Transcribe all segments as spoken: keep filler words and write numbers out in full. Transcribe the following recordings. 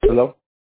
Hello?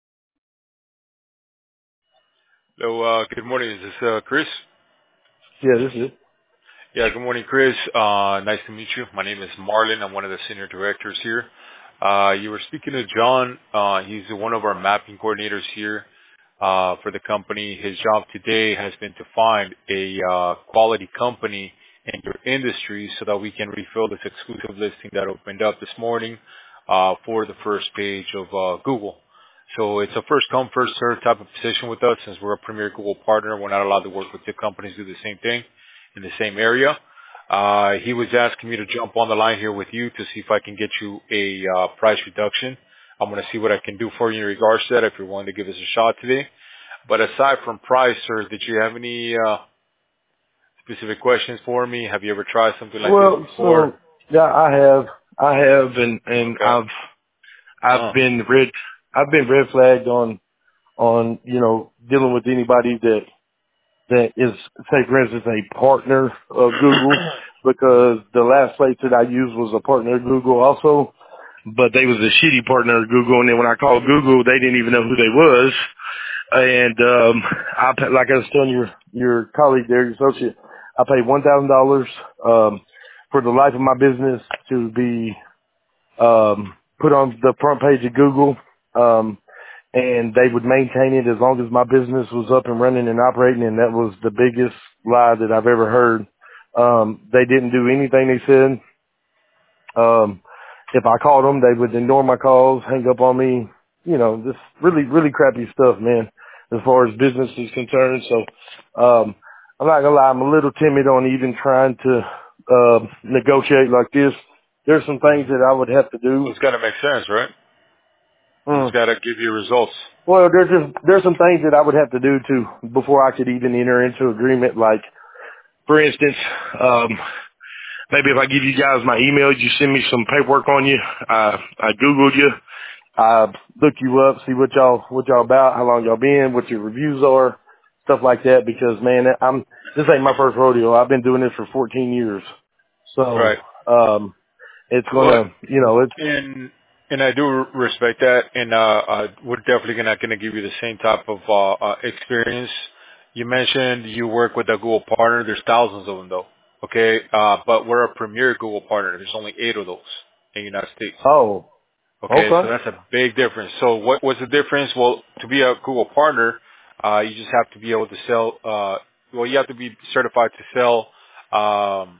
Hello, uh, good morning. Is this uh, Chris? Yeah, this is. Yeah, good morning, Chris. Uh, nice to meet you. My name is Marlon. I'm one of the senior directors here. Uh, you were speaking to John. Uh, he's one of our mapping coordinators here uh, for the company. His job today has been to find a uh, quality company in your industry so that we can refill this exclusive listing that opened up this morning uh, for the first page of uh, Google. So it's a first come, first served type of position with us since we're a premier Google partner. We're not allowed to work with two companies who do the same thing in the same area. Uh, he was asking me to jump on the line here with you to see if I can get you a uh, price reduction. I'm going to see what I can do for you in regards to that if you're willing to give us a shot today. But aside from price, sir, did you have any uh, specific questions for me? Have you ever tried something like this Well, before? so yeah, I have, I have, and and Okay. I've I've Uh, been red, I've been red flagged on on you know dealing with anybody that that is, say for instance, a partner of Google, mhm. because the last place that I used was a partner of Google also, but they was a shitty partner of Google, and then when I called Google, they didn't even know who they was. And um, I pa- like I was telling your your colleague there, your associate, I paid one thousand dollars um for the life of my business to be um, put on the front page of Google, um, and they would maintain it as long as my business was up and running and operating. And that was the biggest lie that I've ever heard. Um, they didn't do anything they said. Um, if I called them, they would ignore my calls, hang up on me. You know, just really, really crappy stuff, man, as far as business is concerned. So, um, I'm not gonna lie, I'm a little timid on even trying to, uh, negotiate like this. There's some things Mhm. that I would have to do. Well, it's got to make sense, right? It's Mm. got to give you results. Well, there's just, there's some things that I would have to do to, before I could even enter into agreement. Like, for instance, um, maybe if I give you guys my email, you send me some paperwork on you. I, I Googled you. I look you up, see what y'all what y'all about, how long y'all been, what your reviews are, stuff like that. Because man, I'm this ain't my first rodeo. I've been doing this for fourteen years, so Right. um, it's Well, gonna, you know, it's And and I do respect that, and uh, uh, we're definitely not going to give you the same type of uh, uh, experience. You mentioned you work with a Google partner. There's thousands of them, though. Okay, uh, but we're a premier Google partner. There's only eight of those in the United States. oh, Okay, so okay, that's a big difference. So what what's the difference? Well, to be a Google partner, uh, you just have to be able to sell. Uh, well, you have to be certified to sell um,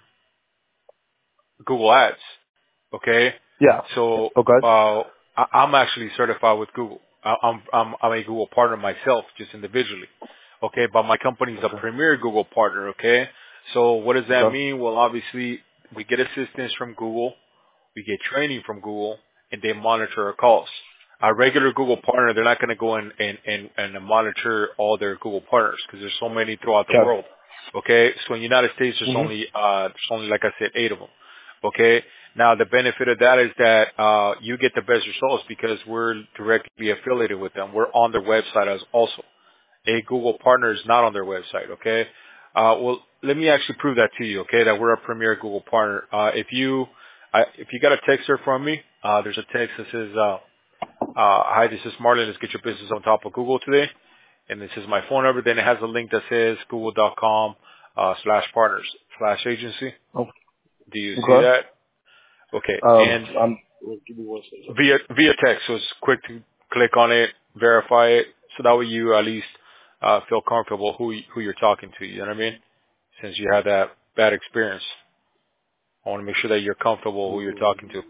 Google Ads. Okay, yeah, so okay, uh, I, I'm actually certified with Google. I, I'm I'm I'm a Google partner myself, just individually. Okay, but my company is a okay, premier Google partner. Okay, so what does that okay, mean? Well, obviously we get assistance from Google, we get training from Google, and they monitor our calls. Our regular Google partner, they're not going to go in and, and, and monitor all their Google partners because there's so many throughout the okay, world. Okay, so in the United States, there's mhm, only uh, there's only like I said, eight of them. Okay, now the benefit of that is that uh, you get the best results because we're directly affiliated with them. We're on their website as also. A Google partner is not on their website. Okay, uh, well let me actually prove that to you. Okay, that we're a premier Google partner. Uh, if you I, if you got a text here from me, uh, there's a text that says, uh, uh, "Hi, this is Marlon. Let's get your business on top of Google today." And this is my phone number. Then it has a link that says google dot com uh, slash partners slash agency. oh, Do you see okay. that? Okay. Um, And I'm give me one second. via via text, so it's quick to click on it, verify it, so that way you at least uh, feel comfortable who you- who you're talking to. You know what I mean? Since you had that bad experience, I want to make sure that you're comfortable who you're talking to.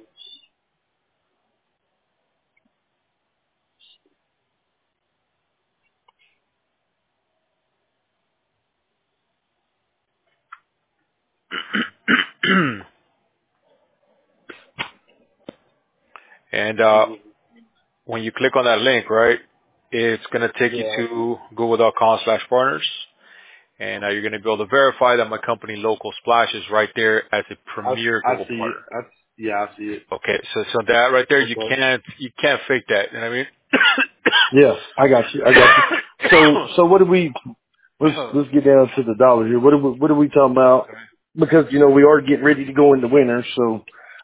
and uh, when you click on that link, right, it's going to take you Yeah, to google dot com slash partners. And uh, you're going to be able to verify that my company, Local Splash, is right there as a I premier I Google see it. partner. I yeah, I see it. Okay, so so that right there, you Okay. can't you can't fake that. You know what Yeah, I got you. I got you. So so what do we? Let's I mean? let's get down to the dollar here. What are we what are we talking about? Okay. Because you know we are getting ready to go into winter, so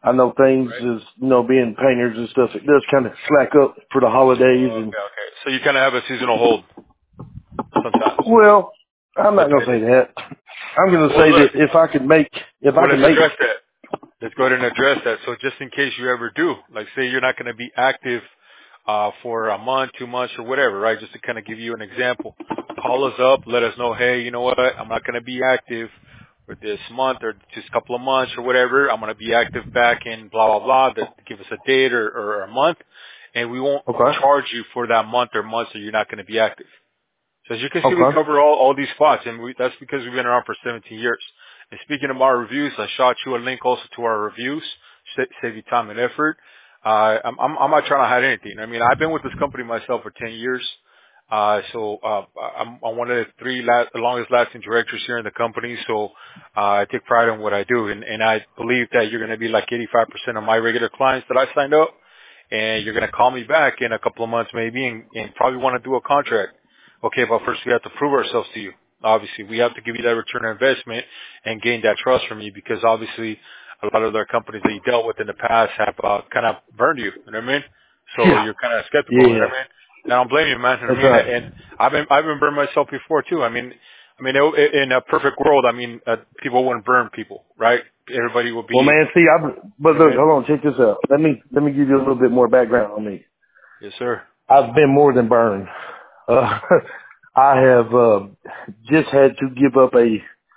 I know things Right. is, you know, being painters and stuff, it does kind of slack up for the holidays. Okay, And okay. So you kind of have a seasonal hold sometimes. well, I'm not going to Depending. say that. I'm going to Well, say that look. if I could make, if I Well, could let's make, address that. Let's go ahead and address that. So just in case you ever do, like say you're not going to be active uh for a month, two months, or whatever, right? Just to kind of give you an example. Call us up, let us know, hey, you know what? I'm not going to be active for this month or just a couple of months or whatever. I'm going to be active back in blah, blah, blah. To give us a date or, or a month. And we won't okay, charge you for that month or months that you're not going to be active. So as you can see, we okay, cover all, all these spots, and we, that's because we've been around for seventeen years. And speaking of our reviews, I shot you a link also to our reviews, sa- save you time and effort. Uh, I'm, I'm, I'm not trying to hide anything. I mean, I've been with this company myself for ten years. Uh, so, uh, I'm, I'm one of the three la- the longest lasting directors here in the company. So, uh, I take pride in what I do. And, and I believe that you're going to be like eighty-five percent of my regular clients that I signed up. And you're going to call me back in a couple of months maybe and, and probably want to do a contract. Okay, but first we have to prove ourselves to you. Obviously, we have to give you that return on investment and gain that trust from you because obviously a lot of the companies that you dealt with in the past have uh, kind of burned you. You know what I mean? So yeah, you're kind of skeptical. You know yeah, what I mean? And I don't blame you, man. You know that's what I right. mean? And I've been I've been burned myself before too. I mean, I mean, it, in a perfect world, I mean, uh, people wouldn't burn people, right? Everybody would be. Well, man, see, I, but You know what look, I mean? hold on, check this out. Let me, let me give you a little bit more background on me. Yes, sir. I've been more than burned. Uh, I have, uh, just had to give up a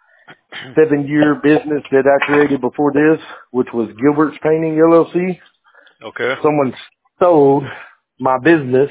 seven year business that I created before this, which was Gilbert's Painting L L C. Okay. Someone stole my business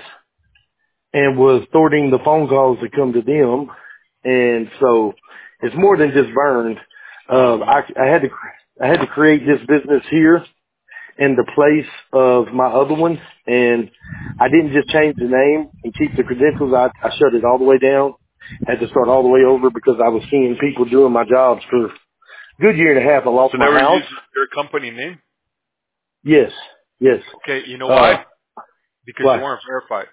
and was thwarting the phone calls that come to them. And so it's more than just burned. Oh Um, man. I, I had to, I had to create this business here in the place of my other one. And I didn't just change the name and keep the credentials. I, I shut it all the way down. Had to start all the way over because I was seeing people doing my jobs for a good year and a half. I lost So my never house. use your company name? Yes, yes. Okay, you know Uh, why? Because you why? weren't verified.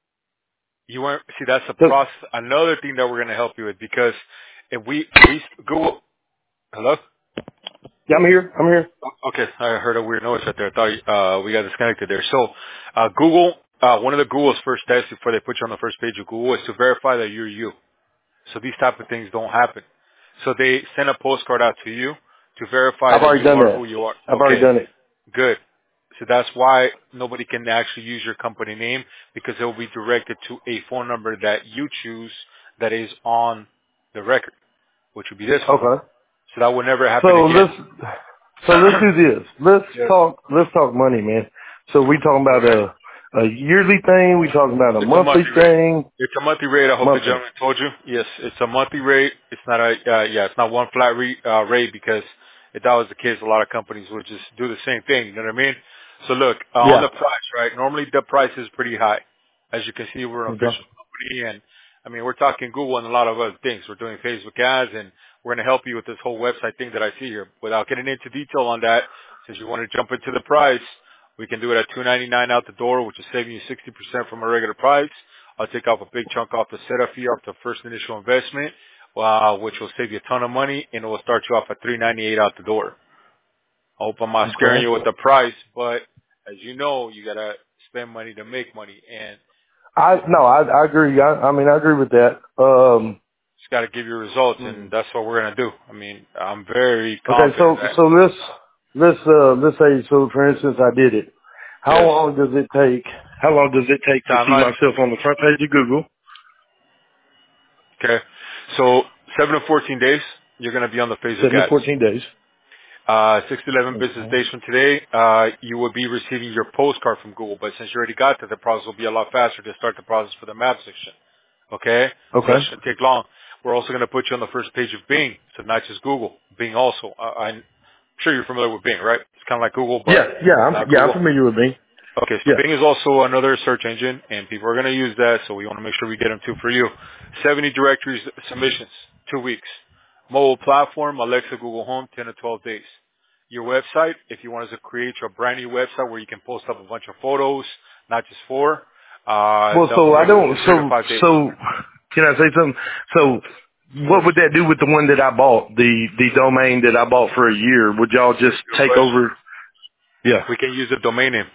You weren't, see, that's a So, process, another thing that we're going to help you with because if we, we, Google, hello? yeah, I'm here. I'm here. Okay, I heard a weird noise right there. I thought, uh, we got disconnected there. So, uh, Google, uh, one of the Google's first tests before they put you on the first page of Google is to verify that you're you. So these type of things don't happen. So they send a postcard out to you to verify I've that already you done are that. who you are. I've already Okay. done it. Good. So that's why nobody can actually use your company name because it will be directed to a phone number that you choose that is on the record, which would be this one. Okay. So that would never So happen again. let's so let's do this. Let's Yes. talk. Let's talk money, man. So we talking Go about ahead. a a yearly thing. We talking about a It's a monthly monthly rate. thing. It's a monthly rate. I hope the Monthly. gentleman told you. Yes, it's a monthly rate. It's not a uh, yeah. It's not one flat re, uh, rate because if that was the case, a lot of companies would just do the same thing. You know what I mean? So look uh, on Yeah. the price, right? Normally the price is pretty high. As you can see, we're an Okay. official company, and I mean we're talking Google and a lot of other things. We're doing Facebook ads, and we're going to help you with this whole website thing that I see here. Without getting into detail on that, since you want to jump into the price, we can do it at two ninety-nine out the door, which is saving you sixty percent from a regular price. I'll take off a big chunk off the setup fee, off the first initial investment, uh, which will save you a ton of money, and it will start you off at three ninety-eight out the door. I hope I'm not scaring Okay. you with the price, but as you know, you gotta spend money to make money, and I no, I I agree. I, I mean, I agree with that. Um. just gotta give you results, hmm. and that's what we're gonna do. I mean, I'm very Okay. confident So that so let's let's uh let's say so for instance I did it. How yes, long does it take? How long does it take to see timeline. myself on the front page of Google? Okay, so seven to fourteen days, you're gonna be on the Facebook Seven to ads. fourteen days. Uh, six to eleven business Okay. days from today, uh, you will be receiving your postcard from Google. But since you already got that, the process will be a lot faster to start the process for the map section. Okay? So that Okay. shouldn't take long. We're also going to put you on the first page of Bing, so not just Google. Bing also. Uh, I'm sure you're familiar with Bing, right? It's kind of like Google, Yeah. but Yeah. I'm not yeah. I'm Google. familiar with me. Okay, so Yeah. Bing is also another search engine, and people are going to use that, so we want to make sure we get them too for you. seventy directories submissions, two weeks. Mobile platform, Alexa, Google Home, ten to twelve days. Your website, if you want us to create your brand new website where you can post up a bunch of photos, not just four, uh, Well, that'll so be I anywhere don't. from three to So five days. so can I say something? So Of what course. would that do with the one that I bought? The the domain that I bought for a year? Would y'all just Good take question. over? Yeah. We can use the domain name.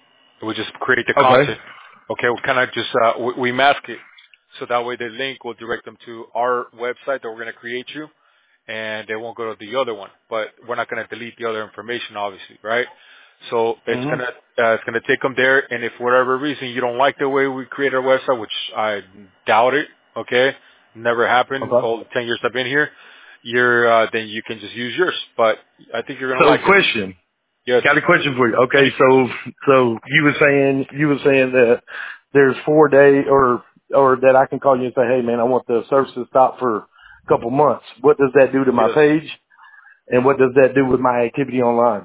We just create the Okay. content. Okay, we kind of just uh, we, we mask it, so that way the link will direct them to our website that we're going to create you, and they won't go to the other one. But we're not going to delete the other information, obviously, right? So it's Mhm. gonna uh, it's gonna take them there, and if for whatever reason you don't like the way we create our website, which I doubt it, okay, never happened Okay. all the ten years I've been here, you're uh, then you can just use yours. But I think you're gonna So like it. question. Yes. Got a question for you. Okay, Any so so you were saying you were saying that there's four day or or that I can call you and say, hey man, I want the service to stop for a couple months. What does that do to my yes. page, and what does that do with my activity online?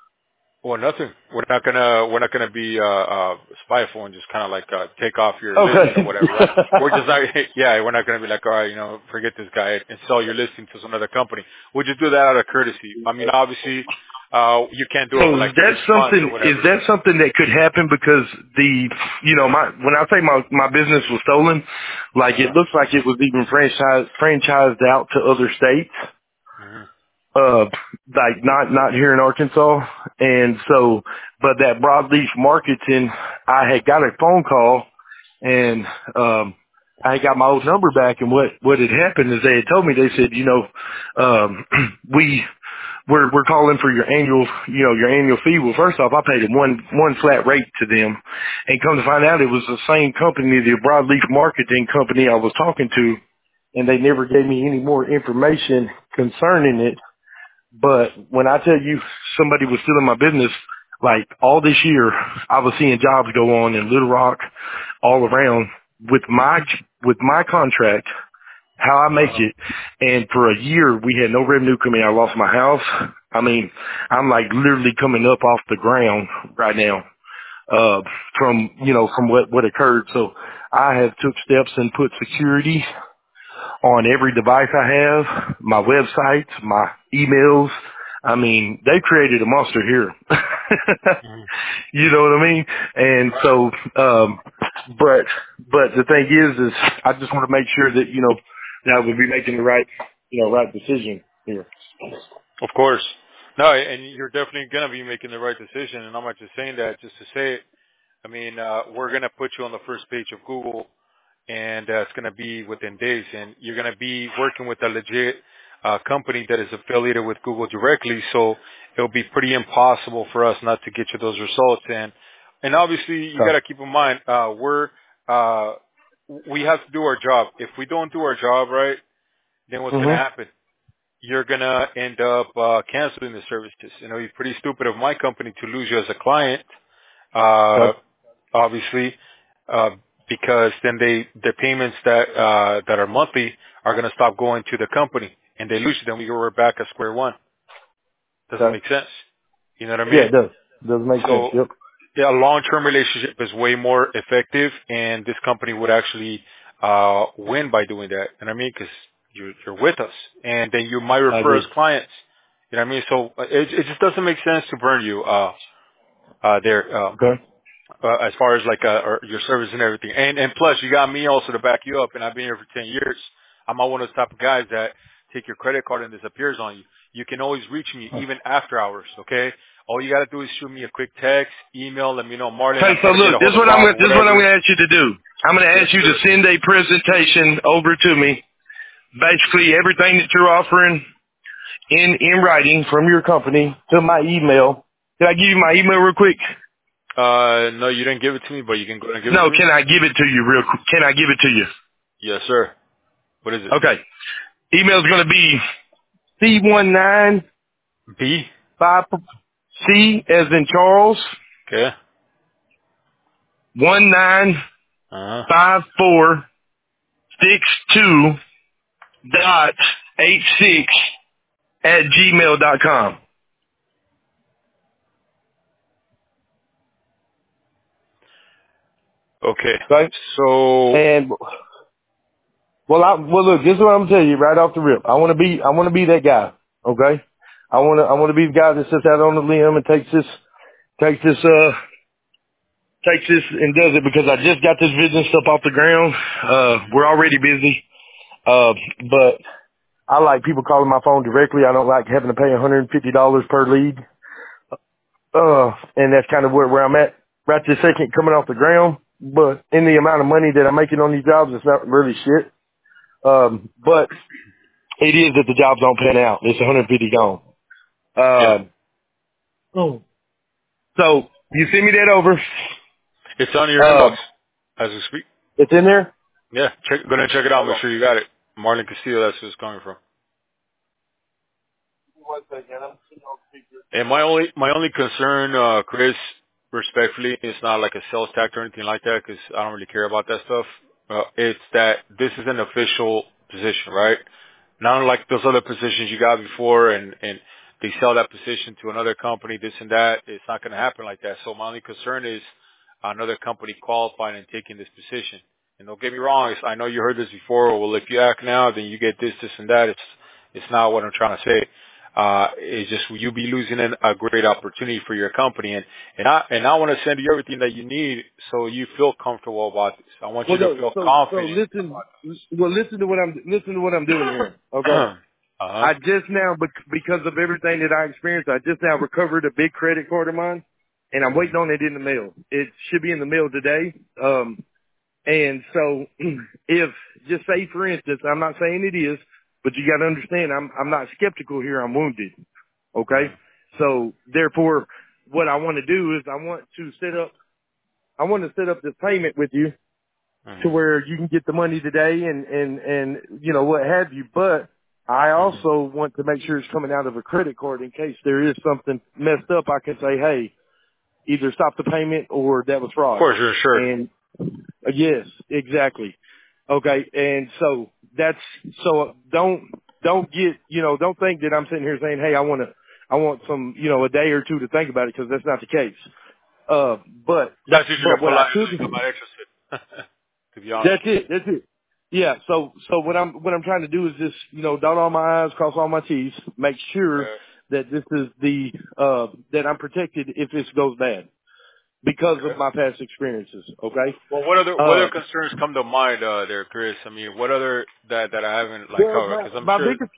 Well, nothing. We're not gonna we're not gonna be uh, uh, spiteful and just kind of like uh, take off your listing or Okay. whatever, right? We're just like, yeah, we're not gonna be like, all right, you know, forget this guy and sell your listing to some other company. We'll just do that out of courtesy. I mean, obviously, uh, you can't do So it for is like that six months or something? Is whatever. that something that could happen because the you know my when I say my my business was stolen, like it Uh-huh. looks like it was even franchised franchised out to other states. hmm Uh, like not, not here in Arkansas. And so, but that broadleaf marketing, I had got a phone call and, um, I had got my old number back, and what, what had happened is they had told me, they said, you know, um, we, we're, we're calling for your annual, you know, your annual fee. Well, first off, I paid one, one flat rate to them, and come to find out it was the same company, the broadleaf marketing company I was talking to, and they never gave me any more information concerning it. But when I tell you somebody was stealing my business, like all this year, I was seeing jobs go on in Little Rock, all around with my with my contract, how I make Uh-huh. it, and for a year we had no revenue coming. I lost my house. I mean, I'm like literally coming up off the ground right now, uh, from you know from what what occurred. So I have took steps and put security on every device I have, my websites, my emails. I mean, they created a monster here. hmm You know what I mean? And Right. so, um, but, but the thing is, is I just want to make sure that, you know, that I would be making the right, you know, right decision here. Of course. No, and you're definitely gonna be making the right decision. And I'm not just saying that just to say it. I mean, uh, we're gonna put you on the first page of Google, and uh, it's going to be within days. And you're going to be working with a legit uh, company that is affiliated with Google directly, so it'll be pretty impossible for us not to get you those results. And and obviously, you got So, to keep in mind, uh, we're uh, we have to do our job. If we don't do our job right, then what's going to hmm happen? You're going to end up uh, canceling the services. You know, it's pretty stupid of my company to lose you as a client. Uh, okay. obviously, uh, because then they the payments that uh, that are monthly are going to stop going to the company, and they lose you. Then we go back at square one. Doesn't Okay. make sense. You know what I Yeah, mean? it does. Does make sense. So Yep. yeah, a long-term relationship is way more effective, and this company would actually uh, win by doing that. And I mean, because you're, you're with us, and then you might I refer us agree. clients. You know what I mean? So uh, it, it just doesn't make sense to burn you uh, uh, there. Um, Okay. uh, as far as like uh, or your service and everything. And and plus, you got me also to back you up. And I've been here for ten years. I'm not one of those type of guys that take your credit card and disappears on you. You can always reach me even after hours. Okay. All you got to do is shoot me a quick text, email, let me know, Marlon, Okay, I'm so trying to get look, a this hold is of what I'm Bob gonna, or this is what I'm whatever. gonna ask you to do. I'm gonna Yes, ask you to sir. send a presentation over to me, basically everything that you're offering in in writing from your company to my email. Can I give you my email real quick? Uh, no, you didn't give it to me, but you can go and give it No, to me. can I give it to you real quick? Can I give it to you? Yes, sir. What is it? Okay. Email's gonna be C one nine B. five C as in Charles Okay. one nine Uh huh. five four six two dot eight six at gmail dot com. Okay. Okay. So. And well, I well look. This is what I'm gonna tell you right off the rip. I want to be. I want to be that guy. Okay. I want to. I want to be the guy that sits out on the limb and takes this. Takes this. Uh. Takes this and does it because I just got this business up off the ground. Uh. We're already busy. Uh. But I like people calling my phone directly. I don't like having to pay one hundred fifty dollars per lead. Uh, and that's kind of where, where I'm at right this second, coming off the ground. But in the amount of money that I'm making on these jobs, it's not really shit. Um, but it is that the jobs don't pan out. It's one hundred fifty gone. Yeah. Um, oh. So you send me that over. It's on your inbox Um, as we speak. it's in there. Yeah. Check, go ahead and check it out. Hold Make on. sure you got it. Marlon Castillo, that's who it's coming from. One second. I'm sitting on speaker. And my only my only concern, uh, Chris, respectfully, it's not like a sales tactic or anything like that, because I don't really care about that stuff. Uh, it's that this is an official position, right? Not like those other positions you got before, and and they sell that position to another company, this and that. It's not going to happen like that. So my only concern is another company qualifying and taking this position. And don't get me wrong, it's, I know you heard this before. Well, if you act now, then you get this, this, and that. It's it's not what I'm trying to say. Uh, it's just you'll be losing an, a great opportunity for your company. And, and I, and I want to send you everything that you need so you feel comfortable about this. I want Well, you to no, feel so so confident listen. Well, listen to what I'm listen to what I'm doing here. Okay. uh-huh. I just now, bec- because of everything that I experienced, I just now recovered a big credit card of mine, and I'm waiting on it in the mail. It should be in the mail today. Um, and so, if just say for instance, I'm not saying it is, but you got to understand, I'm I'm not skeptical here. I'm wounded. Okay. Mm-hmm. So therefore, what I want to do is I want to set up. I want to set up this payment with you to Mm-hmm. where you can get the money today and, and, and, you know, what have you. But I Mm-hmm. also want to make sure it's coming out of a credit card in case there is something messed up. I can say, hey, either stop the payment or that was Of fraud. course, you're insured. And uh, yes, exactly. Okay. And so that's, so don't, don't get, you know, don't think that I'm sitting here saying, hey, I want to, I want some, you know, a day or two to think about it, because that's not the case. Uh, but, That's usually but a what I polite, could, like, I'm not interested. To be honest that's with it. That's it. Yeah. So, so what I'm what I'm trying to do is just, you know, dot all my I's, cross all my T's, make you. sure Okay. that this is the uh that I'm protected if this goes bad because of Okay. my past experiences. Okay. Well, what other what Uh, other concerns come to mind uh, there, Chris? I mean, what other that that I haven't like well, covered? my Because I'm my sure. biggest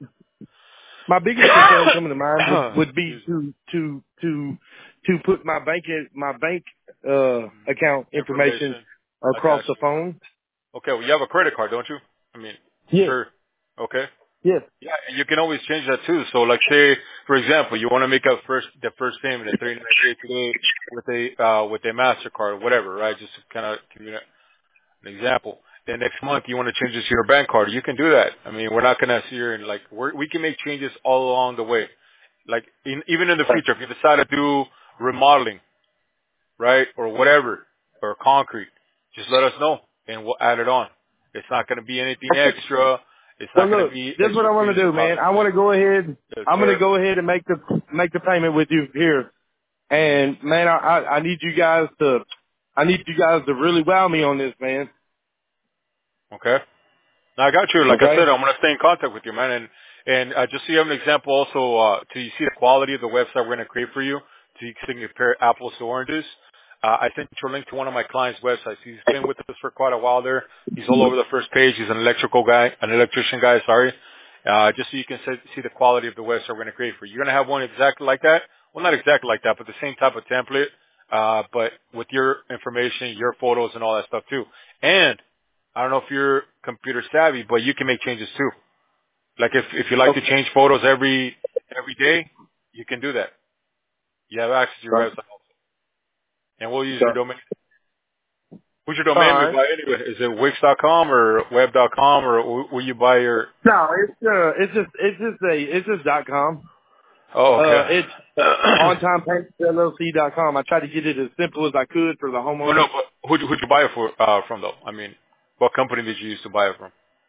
my biggest concern coming to mind would would be Excuse me. to to to to put my bank my bank uh account information Information across attached the to it. phone. Okay. Well, you have a credit card, don't you? I mean, I'm Yes. sure. Okay. Yes. Yeah, and you can always change that too. So, like, say, for example, you want to make a first the first payment at thirty nine days today with a uh, with a Mastercard or whatever, right? Just to kind of give you an example. Then next month you want to change this to your bank card, you can do that. I mean, we're not going to sit here and like we're, we can make changes all along the way. Like in, even in the future, if you decide to do remodeling, right, or whatever, or concrete, just let us know and we'll add it on. It's not going to be anything extra. It's Well, not going to look, be this is what extra I want fees to or do, man. costs. I want to go ahead. Yes, I'm going to sir. go ahead and make the make the payment with you here. And man, I I I need you guys to I need you guys to really wow me on this, man. Okay. Now I got you. Like I said, Okay. I'm gonna stay in contact with you, man. And and uh, just so you have an example, also, uh, to you see the quality of the website we're gonna create for you, so you can compare apples to oranges. Uh, I sent you a link to one of my clients' websites. He's been with us for quite a while there. He's all over the first page. He's an electrical guy, an electrician guy. Sorry. Uh, just so you can see see the quality of the website we're gonna create for you. You're gonna have one exactly like that. Well, not exactly like that, but the same type of template. Uh, but with your information, your photos, and all that stuff too. And I don't know if you're computer savvy, but you can make changes too. Like if if you like to Okay. change photos every every day, you can do that. You have access to your Okay. website, and we'll use your Okay. domain. Who's your All domain we right. buy anyway? Is it Wix dot com or Web dot com or wh- will you buy your? No, it's uh, it's just it's just a it's just dot com. Oh, Uh, okay. it's uh, on time payments L L C dot com. I tried to get it as simple as I could for the oh no, homeowners. but who'd you, who'd you buy it for uh, from though? I mean, what company did you use to buy it from?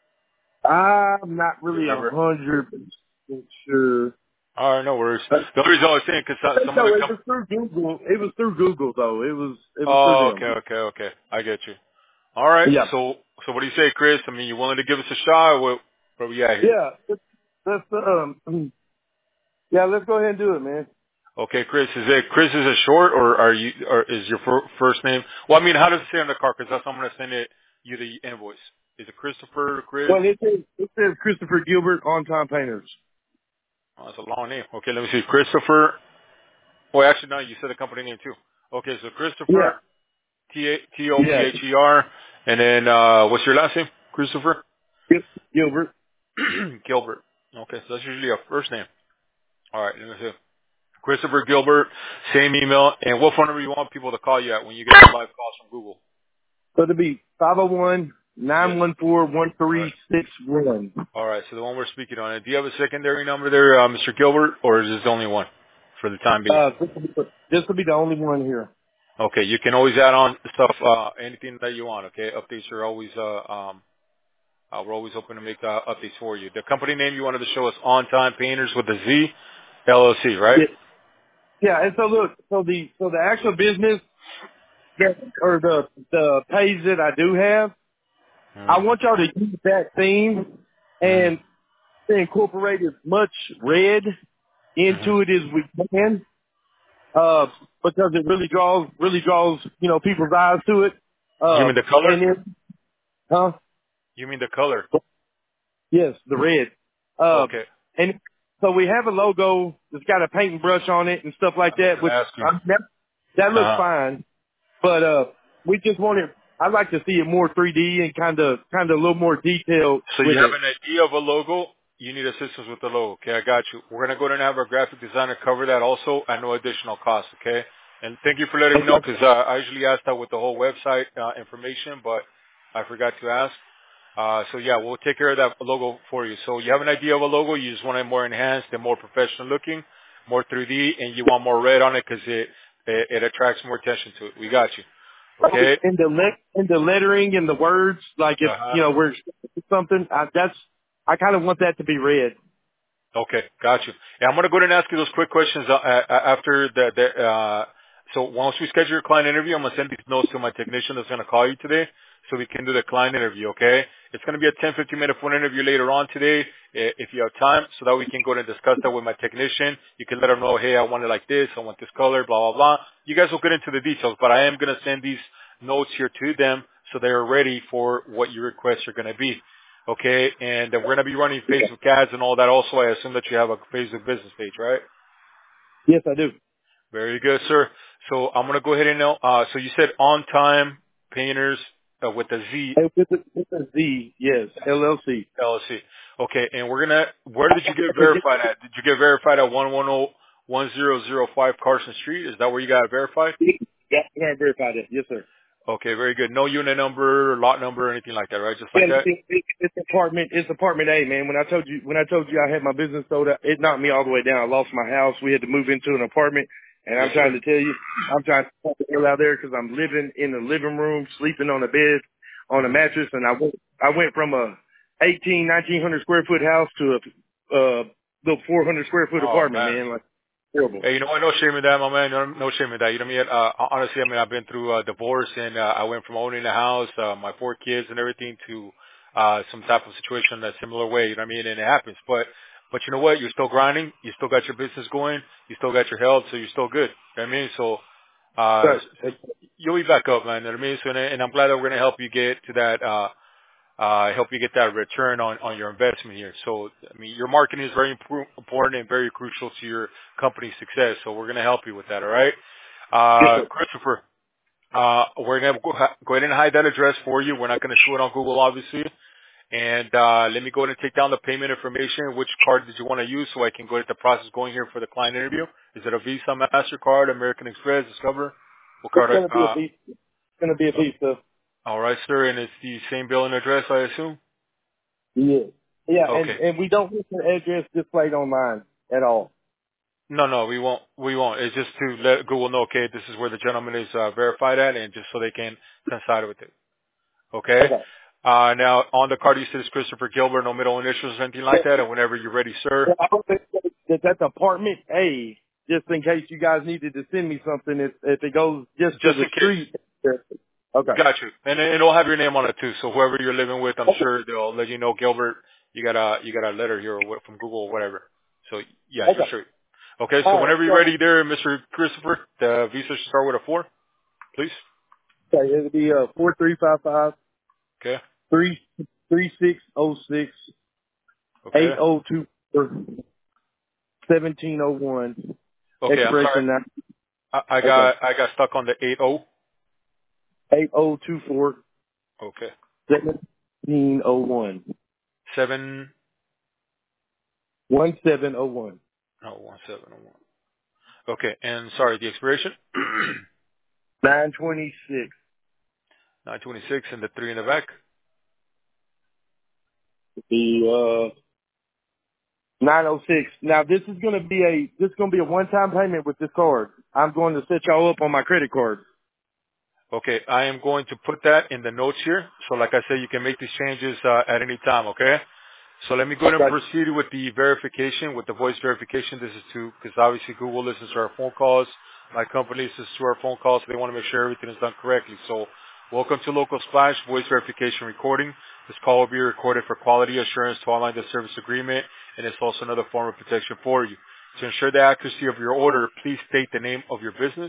I'm not Do you really a remember? hundred percent sure. All right, no worries. Uh, The only reason I was saying because I think some of so. the It com- was through Google. It was through Google though. It was it was through Oh, okay, them. okay, okay. I get you. All right. Yeah. So, so what do you say, Chris? I mean, you willing to give us a shot? Or what, where we at here? Yeah. Let's, let's um. Yeah, let's go ahead and do it, man. Okay, Chris. Is it Chris? Is it short, or are you? Or is your fir- first name? Well, I mean, how does it say on the card? Because that's how I'm gonna send it you the invoice. Is it Christopher? Chris? Well, it says, it says Christopher Gilbert on time painters. Oh, that's a long name. Okay, let me see. Christopher. Oh, actually, no, you said the company name too. Okay, so Christopher, Yeah. T A T O P Yeah. H E R, and then uh, what's your last name? Christopher Gil- Gilbert. Gilbert. Okay, so that's usually a first name. All right, let me see. Christopher Gilbert, same email, and what phone number you want people to call you at when you get the live calls from Google? So it'll be five oh one, Yes. nine one four, one All right. three six one. All right, so the one we're speaking on. Do you have a secondary number there, uh, Mister Gilbert, or is this the only one for the time being? Uh, this will be this will be the only one here. Okay, you can always add on stuff, uh, anything that you want. Okay, updates are always, uh, um, uh, we're always open to make uh, updates for you. The company name you wanted to show us, On Time Painters with a Z, L L C, right? Yeah. Yeah. And so look, so the so the actual business that or the the page that I do have, I Mm-hmm. want y'all to use that theme and Mm-hmm. incorporate as much red into it Mm-hmm. as we can, uh, because it really draws really draws you know people's eyes to it. You Uh, mean the color? and then, huh? You mean the color? Yes, the red. Uh, Okay, and so we have a logo that's got a paint and brush on it and stuff like I was that, going to which ask you. um, that, that looks Uh-huh. fine. But uh, we just want it. I'd like to see it more three D and kind of kind of a little more detailed So you with have it. an idea of a logo. You need assistance with the logo. Okay, I got you. We're gonna go ahead and have our graphic designer cover that also at no additional cost. Okay. And thank you for letting me know Okay. because uh, I usually ask that with the whole website uh, information, but I forgot to ask. Uh, so yeah, we'll take care of that logo for you. So you have an idea of a logo. You just want it more enhanced and more professional looking, more three D, and you want more red on it because it, it it attracts more attention to it. We got you. Okay. In the le- in the lettering and the words, like if Uh huh. you know we're something, I, that's I kind of want that to be red. Okay, got you. Yeah, I'm gonna go ahead and ask you those quick questions uh, uh, after the, the uh, so once we schedule your client interview, I'm gonna send these notes to my technician that's gonna call you today so we can do the client interview, okay? It's gonna be a ten, fifteen minute phone interview later on today i- if you have time so that we can go ahead and discuss that with my technician. You can let him know, hey, I want it like this, I want this color, blah, blah, blah. You guys will get into the details, but I am gonna send these notes here to them so they're ready for what your requests are gonna be. Okay, and uh, we're going to be running Facebook ads and all that also. I assume that you have a Facebook business page, right? Yes, I do. Very good, sir. So I'm going to go ahead and know, uh, so you said On Time Painters uh, with a Z, Hey, With the, with the Z, yes, L L C. L L C. Okay, and we're going to, where did you get verified at? Did you get verified at one one zero one zero zero five Carson Street? Is that where you got it verified? Yeah, yeah, verified it. Yes, sir. Okay, very good. No unit number, lot number, or anything like that, right? Just like Yeah, that? it, it, it's apartment. It's apartment A, man. When I told you, when I told you I had my business sold out, it knocked me all the way down. I lost my house. We had to move into an apartment, and I'm Yes, trying sir. to tell you, I'm trying to put the hell out there because I'm living in the living room, sleeping on a bed, on a Hmm. mattress, and I went, I went from a eighteen, nineteen hundred square foot house to a uh, little four hundred square foot Oh, apartment, man. man. Like horrible. Hey, you know what? No shame in that, my man. No, no shame in that. You know what I mean? Uh, honestly, I mean, I've been through a divorce and, uh, I went from owning a house, uh, my four kids and everything to, uh, some type of situation in a similar way. You know what I mean? And it happens. But, but you know what? You're still grinding. You still got your business going. You still got your health. So you're still good. You know what I mean? So, uh, so But you'll be back up, man. You know what I mean? So, and, and I'm glad that we're going to help you get to that, uh, uh, help you get that return on, on your investment here. So, I mean, your marketing is very impor- important and very crucial to your company's success. So we're going to help you with that. All right. yes, Uh, sir. Christopher, uh, we're going to go, go ahead and hide that address for you. We're not going to show it on Google, obviously. And, uh, let me go ahead and take down the payment information. Which card did you want to use so I can go get the process going here for the client interview? Is it a Visa, MasterCard, American Express, Discover? What It's card? gonna be a Uh, piece. It's gonna be a piece of. all right, sir. And it's the same billing address, I assume? Yeah. Yeah, and Okay. and we don't want the address displayed online at all. No, no, we won't. We won't. It's just to let Google know, okay, this is where the gentleman is uh, verified at, and just so they can coincide with it. Okay. Okay. Uh, now on the card you said it's Christopher Gilbert, no middle initials or anything like that. And whenever you're ready, sir, Well, I don't think that that's apartment A, just in case you guys needed to send me something. If if it goes just to just the in case. street. Okay. Got you. And it- it'll have your name on it too. So whoever you're living with, I'm Okay. sure they'll let you know, Gilbert, you got a you got a letter here or what from Google or whatever. So yeah, you're Okay. straight. Okay. So All right. whenever you're So ready, there, Mister Christopher, the visa should start with a four, please. okay, it'll be uh four three five five Okay. three three six oh six eight Okay. oh two seventeen oh one Okay, I'm sorry. Expiration nine. I, I Okay. got I got stuck on the eight oh. Eight oh two four Okay. seventeen oh one. Seven. One seven oh one. No, one seven oh one. Okay, and sorry, the expiration. Nine twenty six. nine twenty-six and the three in the back. The uh nine oh six. Now this is gonna be a this is gonna be a one time payment with this card. I'm going to set y'all up on my credit card. Okay, I am going to put that in the notes here. So like I said, you can make these changes uh, at any time, okay? So let me go ahead and Okay. proceed with the verification, with the voice verification. This is to, because obviously Google listens to our phone calls. My company listens to our phone calls. So they want to make sure everything is done correctly. So welcome to Local Splash Voice Verification Recording. This call will be recorded for quality assurance to align the service agreement, and it's also another form of protection for you. To ensure the accuracy of your order, please state the name of your business.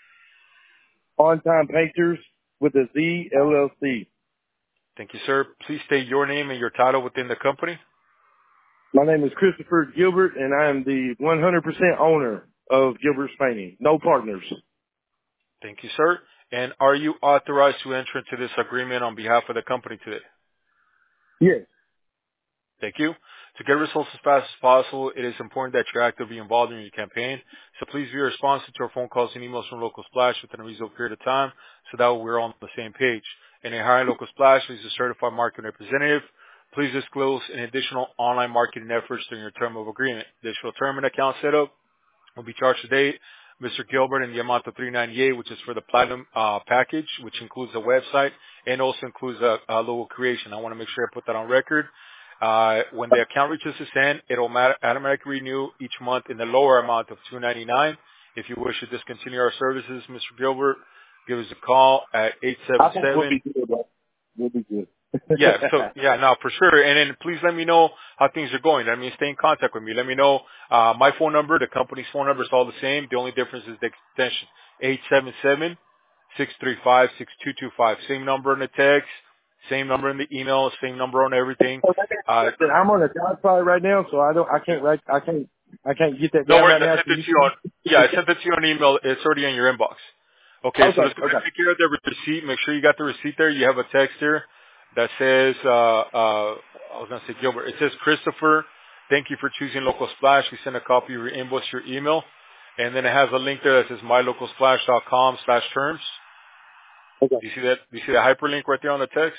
On time painters with a Z L L C. Thank you, sir. Please state your name and your title within the company. My name is Christopher Gilbert, and I am the one hundred percent owner of Gilbert's Painting. No partners. Thank you, sir. And are you authorized to enter into this agreement on behalf of the company today? Yes. Thank you. To get results as fast as possible, it is important that you're actively involved in your campaign. So please be responsive to our phone calls and emails from Local Splash within a reasonable period of time so that we're on the same page. And in hiring Local Splash as a certified marketing representative, please disclose an additional online marketing efforts during your term of agreement. Additional term and account setup will be charged today, Mister Gilbert, in the amount of three ninety-eight, which is for the platinum uh, package, which includes a website and also includes a, a logo creation. I want to make sure I put that on record. Uh, when the account reaches its end, it'll mat- automatically renew each month in the lower amount of two ninety-nine. If you wish to discontinue our services, Mister Gilbert, give us a call at eight seven I think we'll seven. be good, bro. We'll be good. Yeah, so yeah, no, for sure. And then please let me know how things are going. I mean, stay in contact with me. Let me know. Uh, my phone number, the company's phone number is all the same. The only difference is the extension. eight seven seven, six three five, six two two five. Same number in the text, same number in the email, same number on everything. Uh, I'm on a job site right now, so I don't. I can't write. I can't. I can't get that no down worries. right I now. sent Can it you? to you on, yeah, I sent it to you on email. It's already in your inbox. Okay, so let's Okay. go ahead and Okay. take care of the receipt. Make sure you got the receipt there. You have a text here that says, uh, uh, I was going to say Gilbert. It says, Christopher, thank you for choosing Local Splash. We send a copy of your invoice, your email. And then it has a link there that says mylocalsplash.com slash terms. Okay. Do you see that? Do you see the hyperlink right there on the text?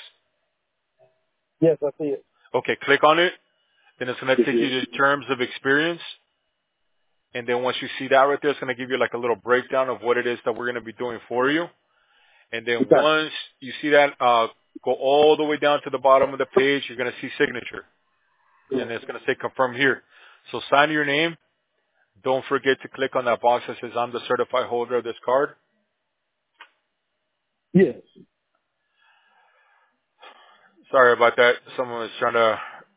Yes, I see it. Okay, click on it. Then it's going to take you Okay. to terms of experience. And then once you see that right there, it's going to give you like a little breakdown of what it is that we're going to be doing for you. And then once you see that, uh, go all the way down to the bottom of the page, you're going to see signature. And it's going to say confirm here. So sign your name. Don't forget to click on that box that says I'm the certified holder of this card. Yes. Sorry about that. Someone was trying to,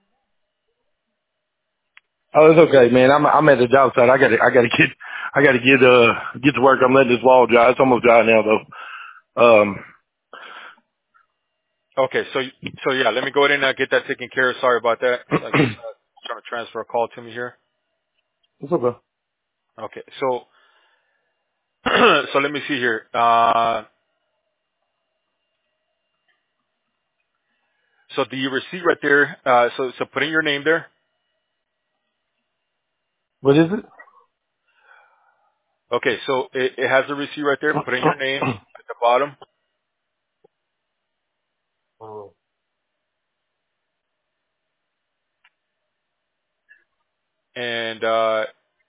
Oh, it's okay, man. I'm I'm at the job site. I got to I got to get I got to get uh get to work. I'm letting this wall dry. It's almost dry now, though. Um. okay, so, so yeah, let me go ahead and uh, get that taken care of. Sorry about that. I just uh, trying to transfer a call to me here. It's okay. Okay, so, so let me see here. Uh, so the receipt right there, uh, so, so put in your name there. What is it? Okay, so it, it has a receipt right there. Put in your name at the bottom. Oh. And, uh,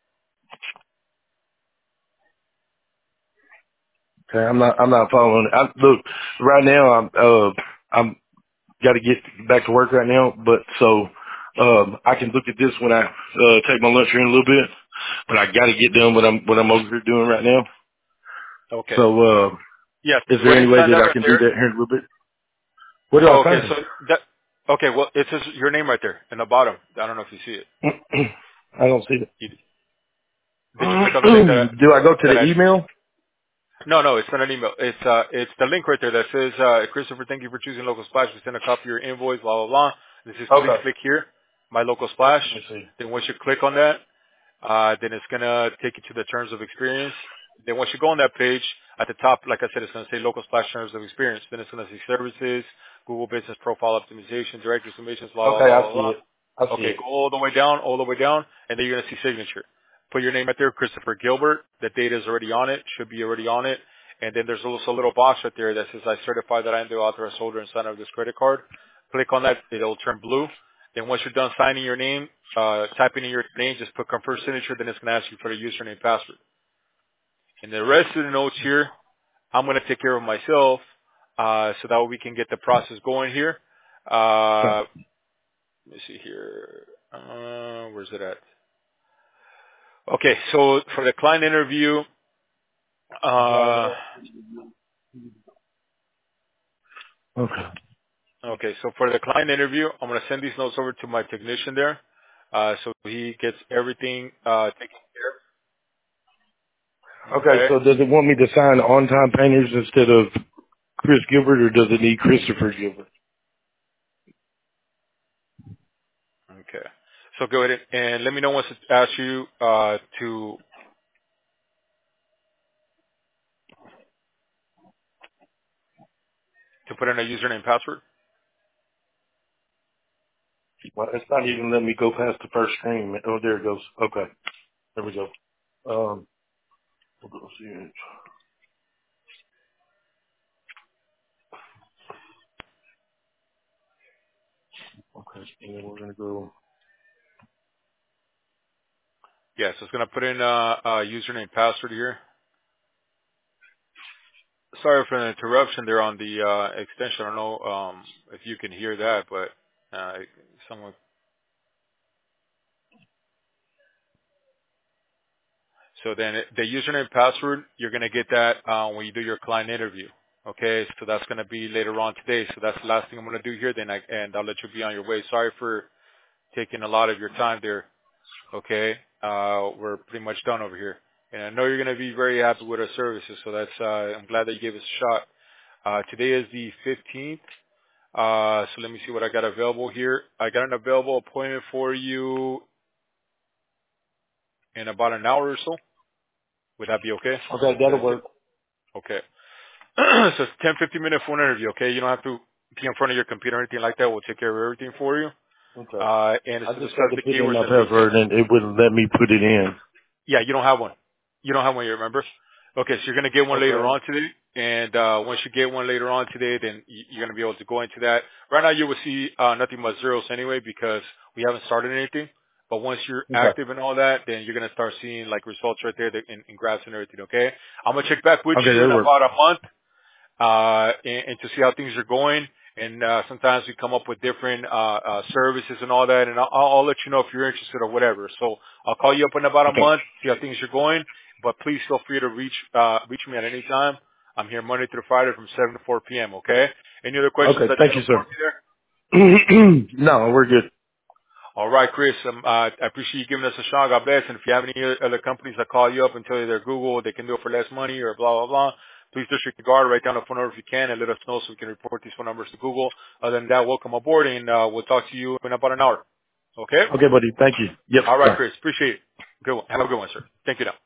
Okay, I'm not I'm not following. I, look, right now I'm uh I'm got to get back to work right now, but so um I can look at this when I uh take my lunch here in a little bit. But I got to get done what I'm what I'm over here doing right now. okay. So uh, Yes, is go there ahead any and way sign that that I right can do there. that here in a little bit? What do I Oh, okay, sign? so that, okay, well, it says your name right there in the bottom. I don't know if you see it. I don't see it. You, did you click on the link that I, Do I go to that the I, email? no, no, it's not an email. It's, uh, it's the link right there that says, uh, Christopher, thank you for choosing Local Splash. We send a copy of your invoice, blah, blah, blah. This is please Okay. click here, my Local Splash. Let me see. Then once you click on that, Uh, then it's gonna take you to the terms of experience. Then once you go on that page, at the top, like I said, it's gonna say local splash terms of experience. Then it's gonna say services, Google Business Profile Optimization, directory submissions, blah blah Okay, blah I blah see blah. it. I see Okay, it. go all the way down, all the way down, and then you're gonna see signature. Put your name right there, Christopher Gilbert. The data is already on it, should be already on it. And then there's also a little box right there that says I certify that I am the authorized holder and signer of this credit card. Click on that, it'll turn blue. Then once you're done signing your name, uh, typing in your name, just put confirm signature, then it's going to ask you for the username and password. And the rest of the notes here, I'm going to take care of myself, uh, so that way we can get the process going here. Uh, let me see here. Uh, where's it at? Okay, so for the client interview, uh, Okay. okay, so for the client interview, I'm going to send these notes over to my technician there, uh, so he gets everything, uh, taken care of. Okay, Okay. so does it want me to sign on-time painters instead of Chris Gilbert, or does it need Christopher Gilbert? Okay. So go ahead and, and let me know once it asks you, uh, to, to put in a username and password. Well, it's not even letting me go past the first screen. Oh, there it goes. Okay, there we go. Um, we'll go see it. Okay, and then we're gonna go. Yeah, so it's going to put in, uh, uh, username and password here. Sorry for the interruption there on the, uh, extension. I don't know, um, if you can hear that, but, uh, someone. So then it- the username and password, you're going to get that, uh, when you do your client interview. Okay. So that's going to be later on today. So that's the last thing I'm going to do here. Then I, and I'll let you be on your way. Sorry for taking a lot of your time there. Okay. Uh, we're pretty much done over here. And I know you're going to be very happy with our services. So that's, uh, I'm glad that you gave us a shot. Uh, today is the fifteenth. Uh, so let me see what I got available here. I got an available appointment for you in about an hour or so. Would that be okay? Okay, The that'll tip? work. Okay. So it's ten, fifteen minute phone interview. Okay. You don't have to be in front of your computer or anything like that. We'll take care of everything for you. Okay. Uh, and it's I to just discuss tried to the put in keywords my and features. password and it wouldn't let me put it in. Yeah, you don't have one. You don't have one, you remember? Okay, so you're going to get one later Okay. on today. And uh once you get one later on today, then y- you're going to be able to go into that. Right now you will see uh nothing but zeros anyway because we haven't started anything. But once you're Okay. active and all that, then you're going to start seeing like results right there that- in, in graphs and everything, okay? I'm going to check back with Okay, you in that'll work. about a month uh, and, and to see how things are going. And uh, sometimes we come up with different uh, uh, services and all that, and I'll, I'll let you know if you're interested or whatever. So I'll call you up in about a Okay. month, see how things are going. But please feel free to reach uh, reach me at any time. I'm here Monday through Friday from seven to four p.m. Okay? Any other questions Okay, that you thank you, have for sir. me there? No, we're good. All right, Chris. Um, uh, I appreciate you giving us a shot. God bless. And if you have any other companies that call you up and tell you they're Google, they can do it for less money or blah, blah, blah, please disregard, write down the phone number if you can and let us know so we can report these phone numbers to Google. Other than that, welcome aboard and uh, we'll talk to you in about an hour. Okay? Okay, buddy. Thank you. Yep. All right, Bye. Chris. Appreciate it. Good one. Have a good one, sir. Thank you now.